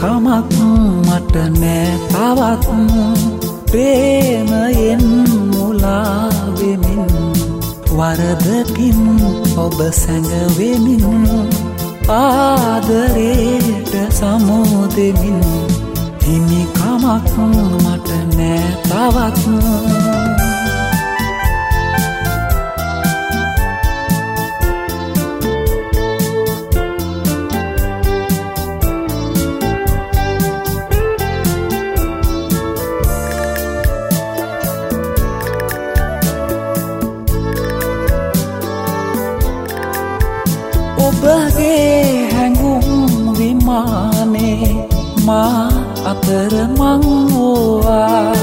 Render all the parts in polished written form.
කමක් මට නෑ තවත් ප්‍රේමයෙන් මුලා වෙමින් වරදකින් ඔබ සැඟවෙමින් ආදරේට සමුදෙමින් හිමි කමක් මට නෑ තවත් ඔබගේ හැඟුම් විමානේ මා අතර මං වූවා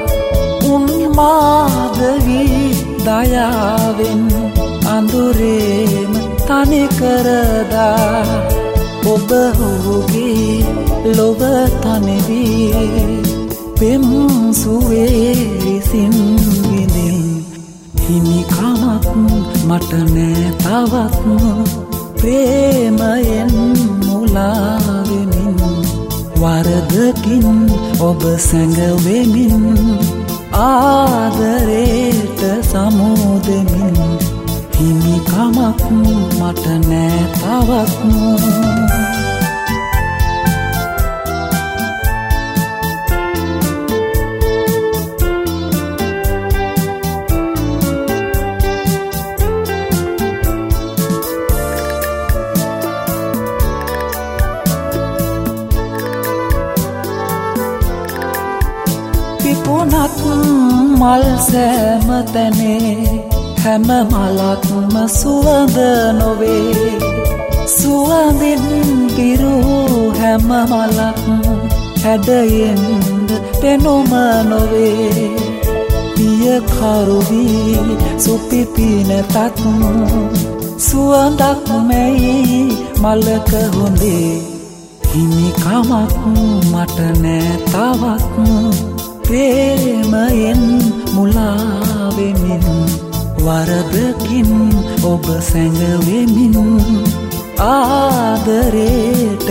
උන්මාදවී දයාවෙන් අඳුරේම තනි කරදා ඔබ ඔහුගේ ලොව තනිවී පෙම් සුවේ විසින් විඳින් හිමි කමක් මට නෑ තවත් ප්‍රේමයෙන් මුලා වෙමින් වරදකින් ඔබ සැඟවෙමින් ආදරේට සමුදෙමින් හිමි කමක් මට නෑ තවත් පිපුණත් මල් සෑම තැනේ හැම මලක්ම සුවඳ නොවේ සුවඳින් පිරූ හැම මලක් හැඩයෙන්ද පෙනුම නොවේ පිය කරුවී සුපිපිනතත් සුවඳක් මැයි මලක හොඳේ හිමි කමක් මට නෑ තවත් ප්‍රේමයෙන් මුලා වෙමින් වරදකින් ඔබ සැඟවෙමින් ආදරේට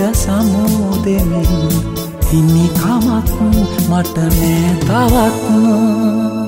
සමුදෙමින් හිමි කමක් මට නෑ තවත්